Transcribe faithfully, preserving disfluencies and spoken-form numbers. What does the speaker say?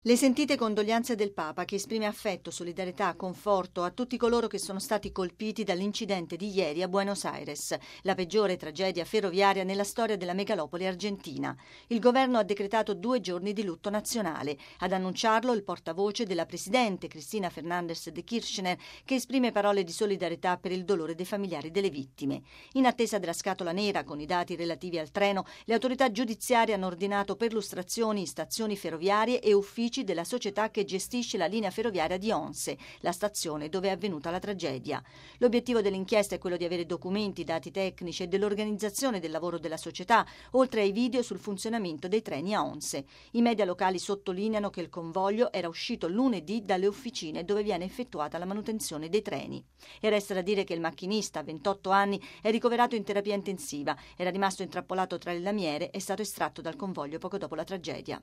Le sentite condoglianze del Papa, che esprime affetto, solidarietà, conforto a tutti coloro che sono stati colpiti dall'incidente di ieri a Buenos Aires, la peggiore tragedia ferroviaria nella storia della megalopoli argentina. Il governo ha decretato due giorni di lutto nazionale. Ad annunciarlo il portavoce della presidente Cristina Fernández de Kirchner, che esprime parole di solidarietà per il dolore dei familiari delle vittime. In attesa della scatola nera con i dati relativi al treno, le autorità giudiziarie hanno ordinato perlustrazioni in stazioni ferroviarie e uffici della società che gestisce la linea ferroviaria di Once, la stazione dove è avvenuta la tragedia. L'obiettivo dell'inchiesta è quello di avere documenti, dati tecnici e dell'organizzazione del lavoro della società, oltre ai video sul funzionamento dei treni a Once. I media locali sottolineano che il convoglio era uscito lunedì dalle officine dove viene effettuata la manutenzione dei treni. E resta da dire che il macchinista, ventotto anni, è ricoverato in terapia intensiva, era rimasto intrappolato tra le lamiere e è stato estratto dal convoglio poco dopo la tragedia.